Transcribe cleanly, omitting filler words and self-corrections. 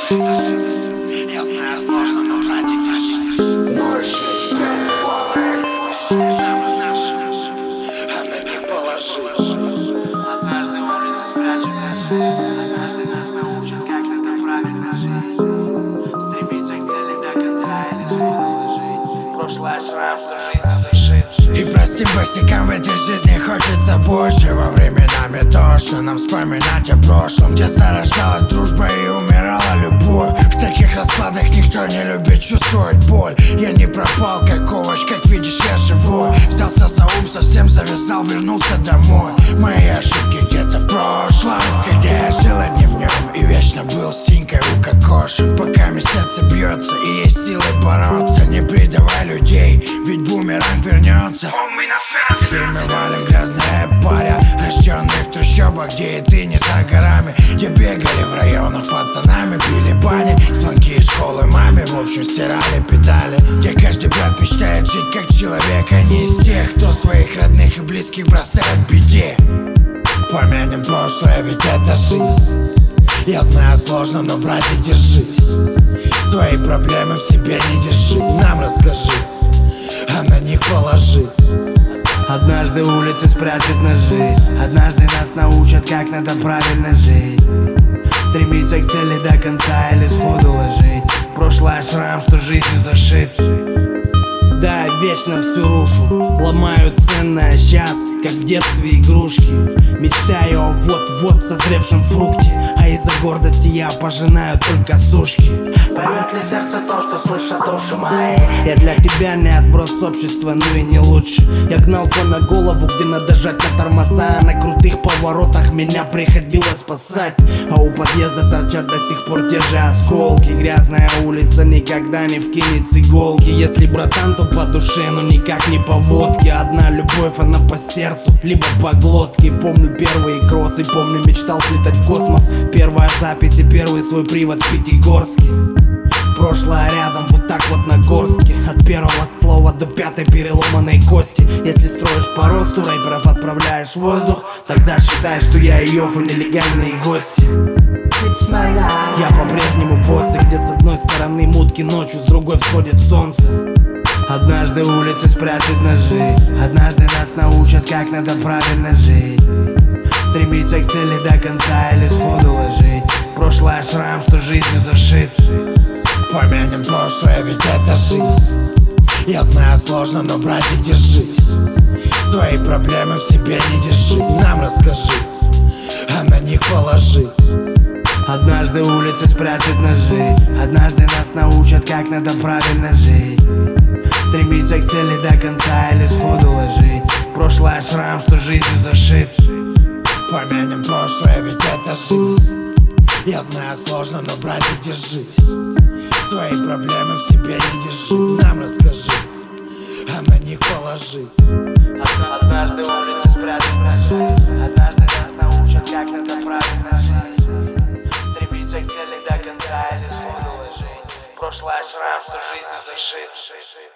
держись. Я знаю, сложно, но, братик, держись. Нам расскажи, а на них положи. Однажды улицы спрячут ножи, однажды нас научат, как надо правильно жить. Стремиться к цели до конца или сходу ложить. Прошлое шрам, что жизнью зашит. И простым босикам в этой жизни хочется больше. Во временами тошно нам вспоминать о прошлом, где зарождалась дружба и умирала любовь. В таких раскладах никто не любит чувствовать боль. Я не пропал как овощ, как видишь, я живой. Взялся за ум, совсем завязал, вернулся домой. Мои ошибки где-то в прошлом, когда я жил одним днем и вечно был синькой укокошен. Пока мне сердце бьется и есть силы бороться, не предавай людей, ведь бумеранг вернется. И мы валим грязные паря, рожденные в трущобах, где и ты не за горами, где бегали в районах пацанами, били бани, звонки из школы маме, в общем стирали педали. Где каждый брат мечтает жить как человек, а не из тех, кто своих родных и близких бросает в беде. Помянем прошлое, ведь это жизнь. Я знаю, сложно, но, братик, держись. Свои проблемы в себе не держи. Нам расскажи, а на них положи. Однажды улицы спрячут ножи, однажды нас научат, как надо правильно жить. Стремиться к цели до конца или сходу ложить. Прошлое шрам, что жизнью зашит. Да, вечно всю рушу, ломаю ценное сейчас, как в детстве игрушки. Мечтаю о вот-вот созревшем фрукте, а из-за гордости я пожинаю только сушки. Поймет ли сердце то, что слышат уши мои? Я для тебя не отброс общества, но и не лучше. Я гнался на голову, где надо жать на тормоза, а на крутых поворотах меня приходилось спасать. А у подъезда торчат до сих пор те же осколки. Грязная улица никогда не вкинет с иголки. Если братан, то по душе, но никак не по водке. Одна любовь, она по сердцу, либо по глотке. Помню первые кроссы, помню, мечтал слетать в космос. Первая запись и первый свой привод в Пятигорске. Прошлое рядом, вот так вот на горстке. От первого слова до пятой переломанной кости. Если строишь по росту, рэперов отправляешь в воздух, тогда считай, что я и Йов и нелегальные гости. Я по-прежнему босс, где с одной стороны мутки ночью, с другой всходит солнце. Однажды улицы спрячут ножи, однажды нас научат, как надо правильно жить. Стремиться к цели до конца или сходу ложить. Прошлое шрам, что жизнью зашит. Помянем прошлое, ведь это жизнь. Я знаю, сложно, но, братик, держись. Свои проблемы в себе не держи. Нам расскажи, а на них положи. Однажды улицы спрячут ножи, однажды нас научат, как надо правильно жить. Стремиться к цели до конца или сходу ложить. Прошлое шрам, что жизнью зашит. Помянем прошлое, ведь это жизнь. Я знаю, сложно, но, братик, держись. Свои проблемы в себе не держи. Нам расскажи, а на них положи. Однажды улицы спрячут ножи, однажды нас научат, как надо правильно жить. Стремиться к цели до конца или сходу ложить. Прошлое шрам, что жизнью зашит.